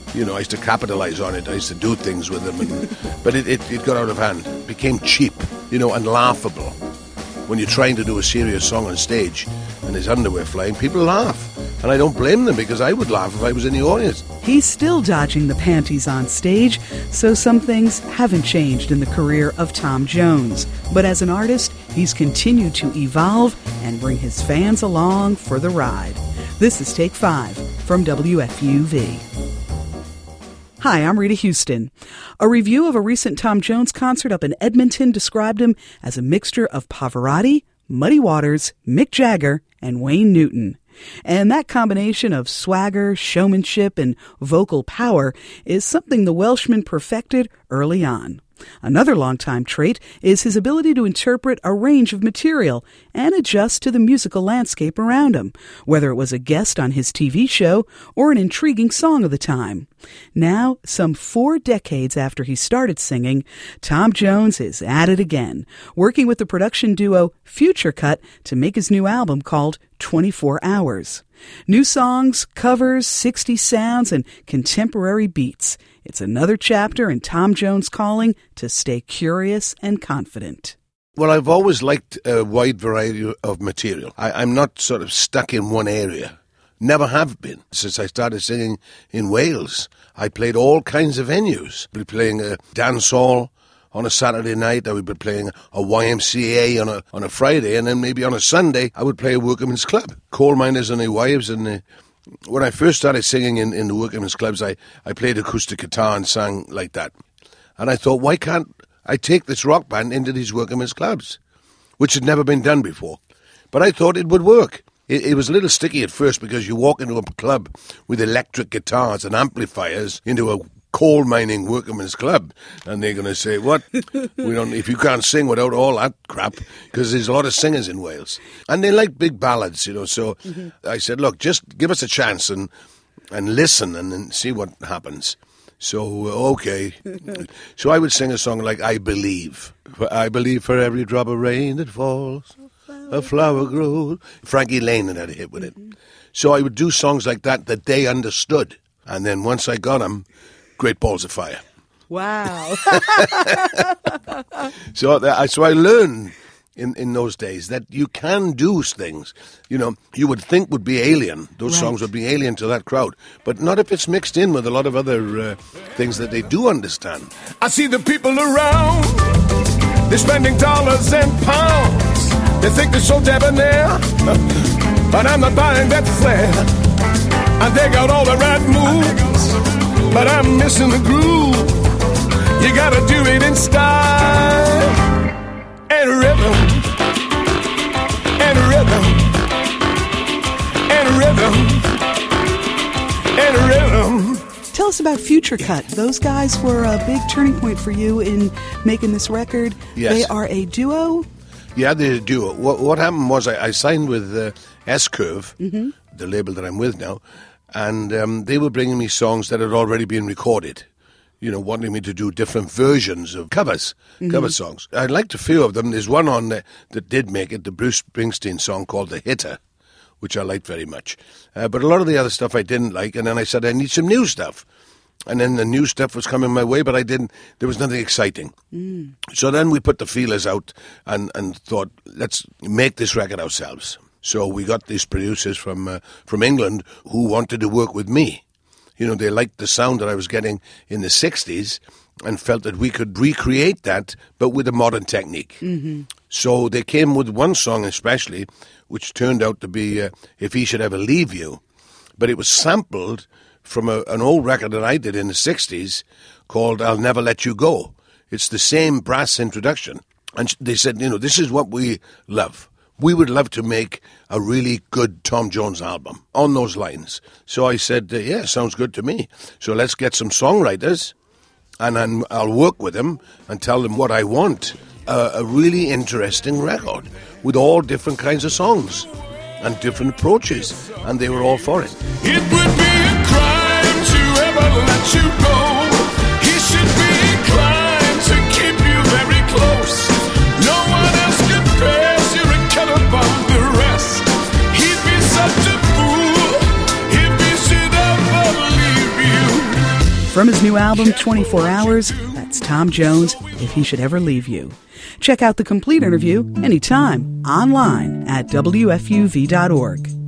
I used to capitalize on it. I used to do things with them. But it got out of hand. It became cheap, and laughable. When you're trying to do a serious song on stage and there's underwear flying, people laugh. And I don't blame them, because I would laugh if I was in the audience. He's still dodging the panties on stage, so some things haven't changed in the career of Tom Jones. But as an artist, he's continued to evolve and bring his fans along for the ride. This is Take 5 from WFUV. Hi, I'm Rita Houston. A review of a recent Tom Jones concert up in Edmonton described him as a mixture of Pavarotti, Muddy Waters, Mick Jagger, and Wayne Newton. And that combination of swagger, showmanship, and vocal power is something the Welshman perfected early on. Another longtime trait is his ability to interpret a range of material and adjust to the musical landscape around him, whether it was a guest on his TV show or an intriguing song of the time. Now, some 4 decades after he started singing, Tom Jones is at it again, working with the production duo Future Cut to make his new album called 24 Hours. New songs, covers, 60s sounds, and contemporary beats. It's another chapter in Tom Jones' calling to stay curious and confident. Well, I've always liked a wide variety of material. I'm not sort of stuck in one area. Never have been. Since I started singing in Wales, I played all kinds of venues. I'd be playing a dance hall on a Saturday night. I would be playing a YMCA on a Friday, and then maybe on a Sunday I would play a workman's club. Coal miners and their wives. And when I first started singing in the workman's clubs, I played acoustic guitar and sang like that. And I thought, why can't I take this rock band into these workman's clubs, which had never been done before? But I thought it would work. It was a little sticky at first, because you walk into a club with electric guitars and amplifiers into a coal mining workman's club, and they're going to say, what? If you can't sing without all that crap, because there's a lot of singers in Wales. And they like big ballads, so I said, look, just give us a chance and listen and see what happens. So, okay. So I would sing a song like I Believe. I believe for every drop of rain that falls, a flower grows. Frankie Lane had a hit with it. So I would do songs like that they understood. And then once I got them, Great Balls of Fire. Wow. So I learned in those days that you can do things, you would think would be alien. Those songs would be alien to that crowd. But not if it's mixed in with a lot of other things that they do understand. I see the people around, they're spending dollars and pounds. They think they're so debonair, but I'm not buying that flair. And they got all the right moves, but I'm missing the groove. You gotta do it in style and rhythm, and rhythm, and rhythm, and rhythm. Tell us about Future Cut. Those guys were a big turning point for you in making this record. Yes. They are a duo? Yeah, they're a duo. What happened was I signed with S-Curve, the label that I'm with now, and they were bringing me songs that had already been recorded, wanting me to do different versions of cover songs. I liked a few of them. There's one on there that did make it, the Bruce Springsteen song called The Hitter, which I liked very much. But a lot of the other stuff I didn't like, and then I said, I need some new stuff. And then the new stuff was coming my way, but there was nothing exciting. So then we put the feelers out and thought, let's make this record ourselves. So we got these producers from England who wanted to work with me. They liked the sound that I was getting in the 60s and felt that we could recreate that, but with a modern technique. So they came with one song especially, which turned out to be If He Should Ever Leave You. But it was sampled from an old record that I did in the 60s called I'll Never Let You Go. It's the same brass introduction. And they said, this is what we love. We would love to make a really good Tom Jones album on those lines. So I said, yeah, sounds good to me. So let's get some songwriters, and then I'll work with them and tell them what I want. A really interesting record with all different kinds of songs and different approaches. And they were all for it. It would be a crime to ever let you go. He should be inclined to keep you very close. No one else could pass you and cut above the rest. He'd be such a fool if he should ever leave you. From his new album, 24 Hours, that's Tom Jones, If He Should Ever Leave You. Check out the complete interview anytime online at WFUV.org.